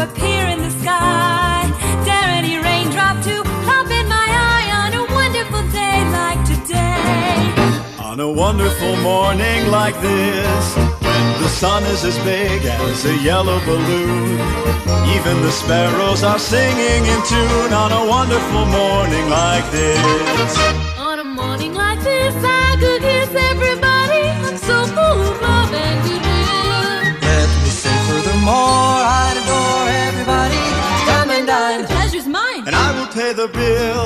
appear in the sky. Dare any raindrop to pop in my eye on a wonderful day like today. On a wonderful morning like this, when the sun is as big as a yellow balloon, even the sparrows are singing in tune. On a wonderful morning like this. On a morning like this, I could kiss everybody. I'm so full of love and goodwill. Let me say furthermore, I'd adore everybody. Come and dine. The pleasure's mine. And I will pay the bill.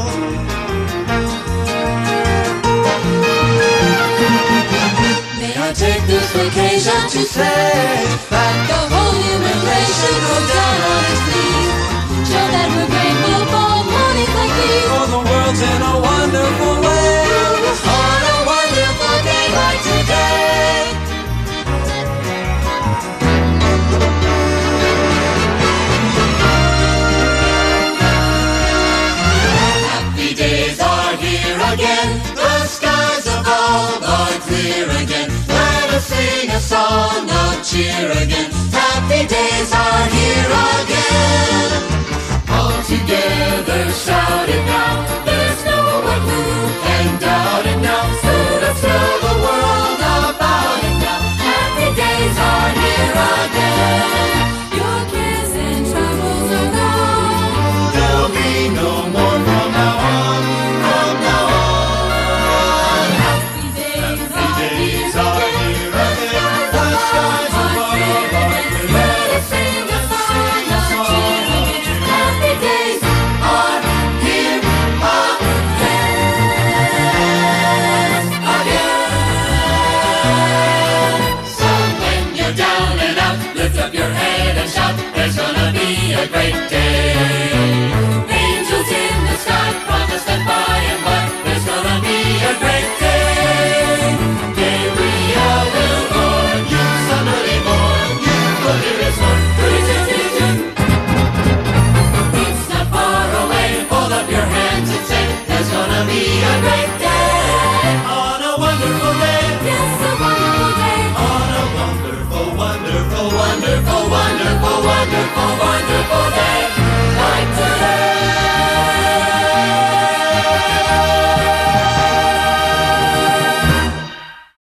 May I take this occasion to say that The whole human race should go down on its knees. Show that we're grateful for mornings like these. for the world's in a wonderful way. On a wonderful day like today. Happy days are here again. The skies above are clear again. Let us sing a song of cheer again. Happy days are here again. All together shout it now. There's no one who can doubt it now. So let's tell the world about it now. Happy days are here again. Your cares and troubles are gone. There'll be no more from now on. From now on. Happy days are Days here are again. here again. The skies above are clear. Let us sing a song of cheer again. Happy days Are here again. So when you're down and out, lift up your head and shout. There's gonna be a great day. Angels in the sky promise that by and by there's gonna be a great day. Gabriel will warn you, somebody born. You will hear his horn. It's not far away. Hold up your hands and say, there's gonna be a great day. On a wonderful day. yes, a wonderful day. On a wonderful, wonderful, wonderful